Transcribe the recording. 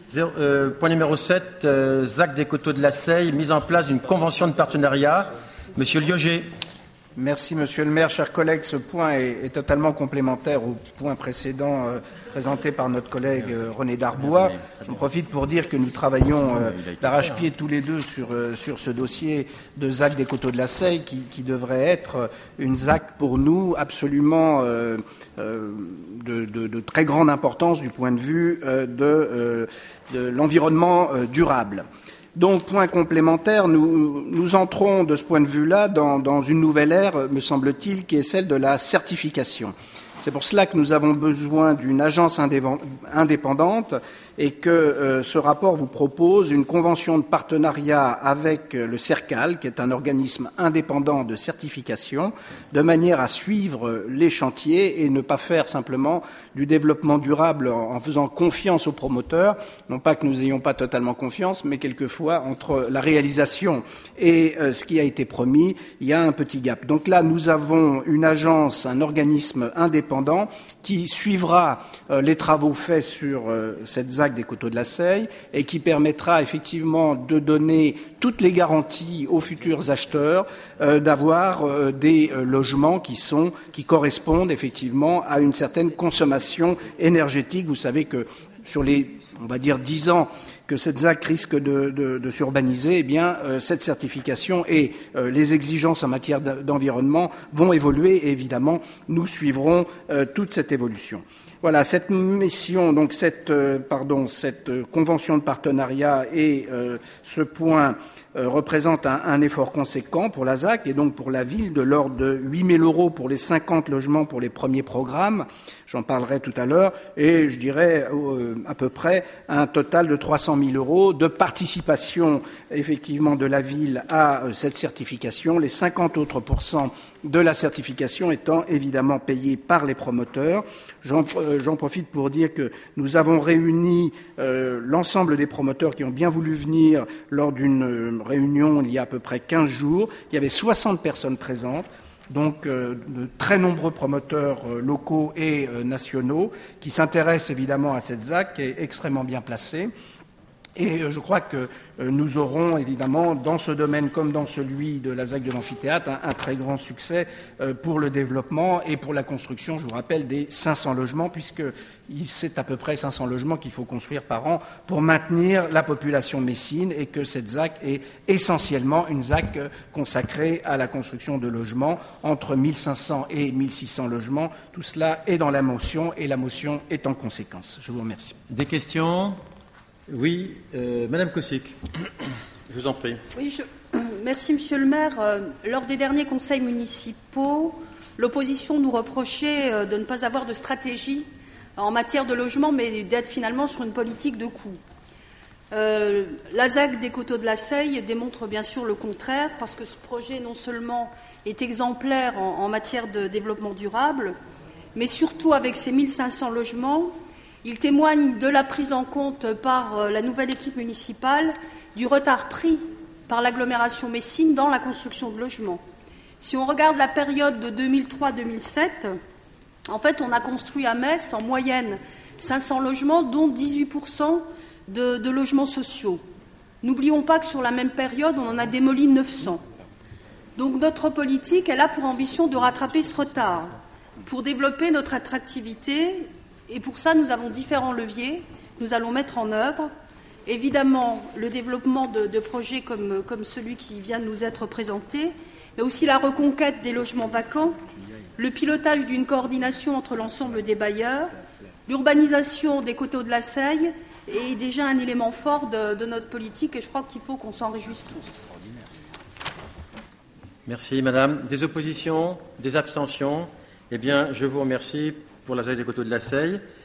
Point numéro 7, ZAC des Coteaux de la Seille, mise en place d'une convention de partenariat. Monsieur Lioger. Merci, Monsieur le maire. Chers collègues, ce point est totalement complémentaire au point précédent présenté par notre collègue René Darbois. J'en profite pour dire que nous travaillons d'arrache-pied tous les deux sur ce dossier de ZAC des Coteaux de la Seille qui devrait être une ZAC pour nous absolument de très grande importance du point de vue de l'environnement durable. Donc, point complémentaire, nous entrons de ce point de vue-là dans une nouvelle ère, me semble-t-il, qui est celle de la certification. C'est pour cela que nous avons besoin d'une agence indépendante et que ce rapport vous propose une convention de partenariat avec le CERCAL, qui est un organisme indépendant de certification, de manière à suivre les chantiers et ne pas faire simplement du développement durable en faisant confiance aux promoteurs. Non pas que nous n'ayons pas totalement confiance, mais quelquefois, entre la réalisation et ce qui a été promis, il y a un petit gap. Donc là, nous avons une agence, un organisme indépendant qui suivra les travaux faits sur cette ZAC des Coteaux de la Seille et qui permettra effectivement de donner toutes les garanties aux futurs acheteurs d'avoir des logements qui correspondent effectivement à une certaine consommation énergétique. Vous savez que sur les, on va dire, 10 ans que cette ZAC risque de s'urbaniser, eh bien, cette certification et les exigences en matière d'environnement vont évoluer et évidemment, nous suivrons toute cette évolution. Voilà, cette mission, donc cette convention de partenariat et ce point représente un effort conséquent pour la ZAC et donc pour la ville de l'ordre de 8 000 € pour les 50 logements pour les premiers programmes. J'en parlerai tout à l'heure et je dirais à peu près un total de 300 000 € de participation effectivement de la ville à cette certification, les 50 autres % de la certification étant évidemment payés par les promoteurs. J'en profite pour dire que nous avons réuni l'ensemble des promoteurs qui ont bien voulu venir lors d'une réunion il y a à peu près 15 jours. Il y avait 60 personnes présentes. Donc de très nombreux promoteurs locaux et nationaux qui s'intéressent évidemment à cette ZAC qui est extrêmement bien placée. Et je crois que nous aurons évidemment, dans ce domaine comme dans celui de la ZAC de l'amphithéâtre, un très grand succès pour le développement et pour la construction, je vous rappelle, des 500 logements, puisque c'est à peu près 500 logements qu'il faut construire par an pour maintenir la population messine et que cette ZAC est essentiellement une ZAC consacrée à la construction de logements, entre 1500 et 1600 logements. Tout cela est dans la motion et la motion est en conséquence. Je vous remercie. Des questions ? Oui, Madame Kosic, je vous en prie. Oui, merci Monsieur le maire. Lors des derniers conseils municipaux, l'opposition nous reprochait de ne pas avoir de stratégie en matière de logement, mais d'être finalement sur une politique de coût. La ZAC des Coteaux de la Seille démontre bien sûr le contraire, parce que ce projet non seulement est exemplaire en matière de développement durable, mais surtout avec ses 1500 logements, il témoigne de la prise en compte par la nouvelle équipe municipale du retard pris par l'agglomération messine dans la construction de logements. Si on regarde la période de 2003-2007, en fait, on a construit à Metz en moyenne 500 logements, dont 18% de logements sociaux. N'oublions pas que sur la même période, on en a démoli 900. Donc notre politique, elle a pour ambition de rattraper ce retard, pour développer notre attractivité. Et pour ça, nous avons différents leviers que nous allons mettre en œuvre. Évidemment, le développement de projets comme celui qui vient de nous être présenté, mais aussi la reconquête des logements vacants, le pilotage d'une coordination entre l'ensemble des bailleurs, l'urbanisation des Coteaux de la Seille est déjà un élément fort de notre politique et je crois qu'il faut qu'on s'en réjouisse tous. Merci, Madame. Des oppositions, des abstentions ? Eh bien, je vous remercie pour la ZAC des Coteaux de la Seille.